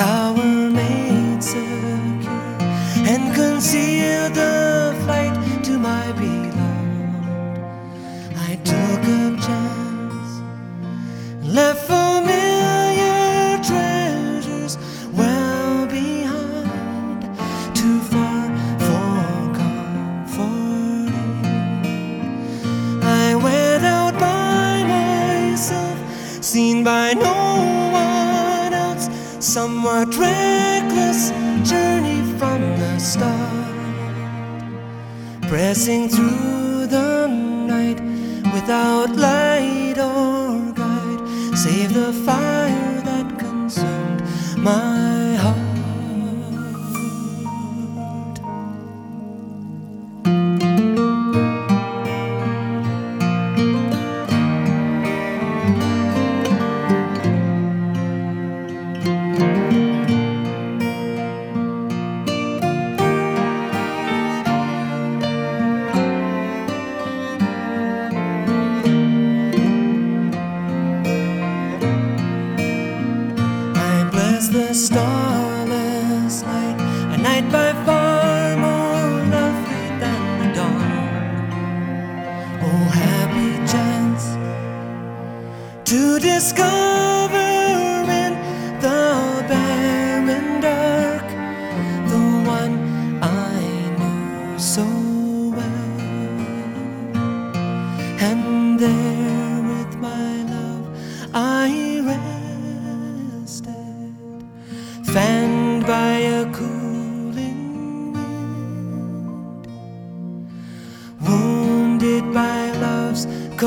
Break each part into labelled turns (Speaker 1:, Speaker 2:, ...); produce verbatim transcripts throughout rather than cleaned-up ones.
Speaker 1: tower made secure and concealed the flight to my beloved. I took a chance, left familiar treasures well behind, too far for comforting. I went out by myself, seen by no one else, somewhat reckless journey from the start, pressing through the night without light or guide, save the fire that consumed my heart. The starless night, a night by far more lovely than the dawn. Oh, happy chance to discover in the barren dark the one I knew so well, and there with my love I rested, fanned by a cooling wind, wounded by love's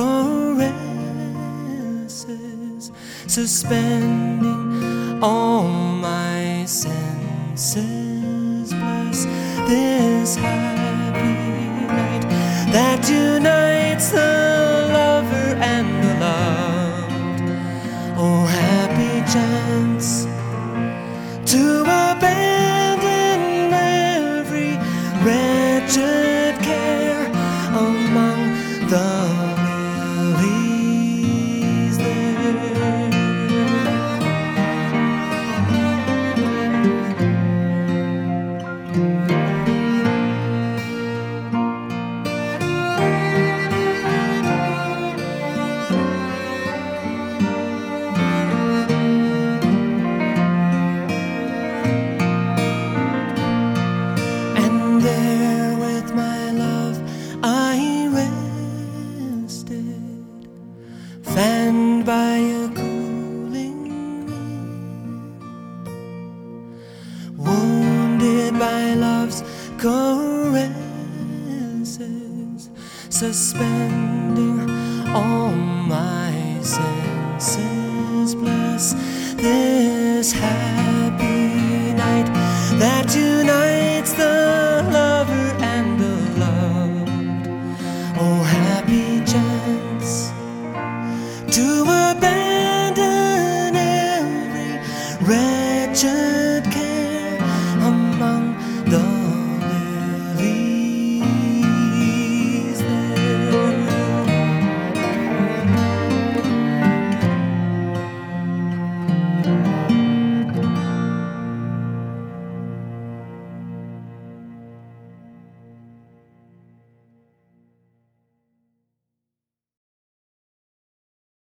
Speaker 1: caresses, suspending all my senses. Bless this happy night that unites the lover and the loved. Oh, happy chance to abandon every wretched care among the lilies there. There with my love I rested, fanned by a cooling wind, wounded by love's caresses, suspending all my senses. Bless this happy